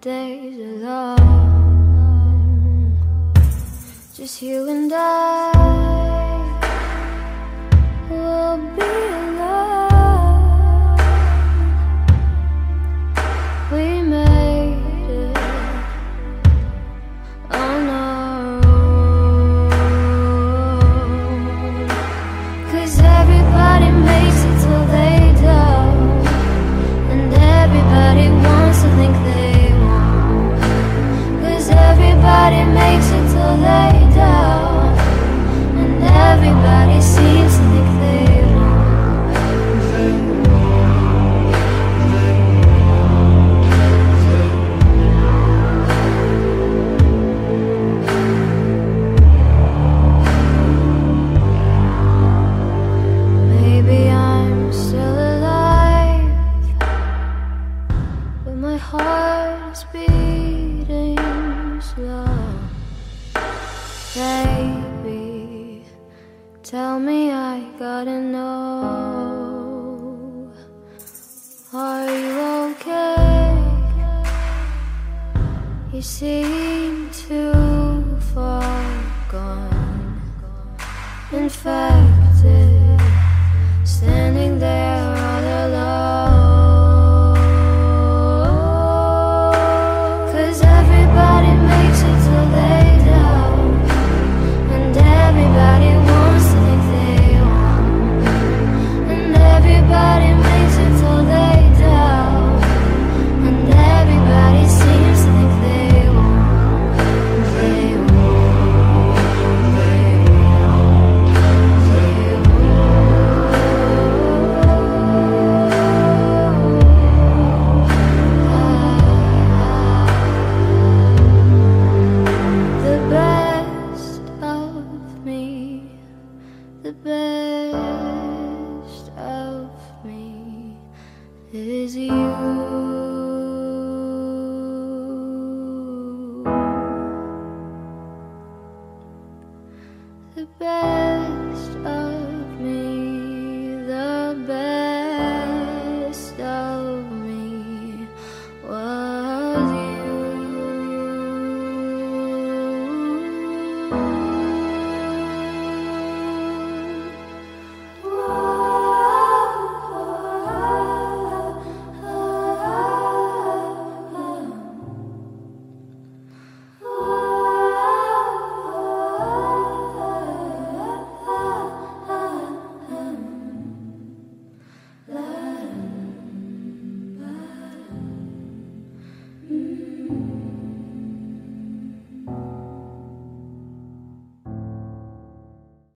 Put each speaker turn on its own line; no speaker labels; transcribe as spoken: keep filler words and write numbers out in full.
days alone, just you and I will be alone. We made it on our own, 'cause everybody makes it till they don't, and everybody wants to think they won't, 'cause everybody makes it till they don't, and everybody seems to think they won't. Maybe I'm still alive, but my heart is beating slow. Baby, tell me, I gotta know, are you okay? You seem too far gone, infected, standing there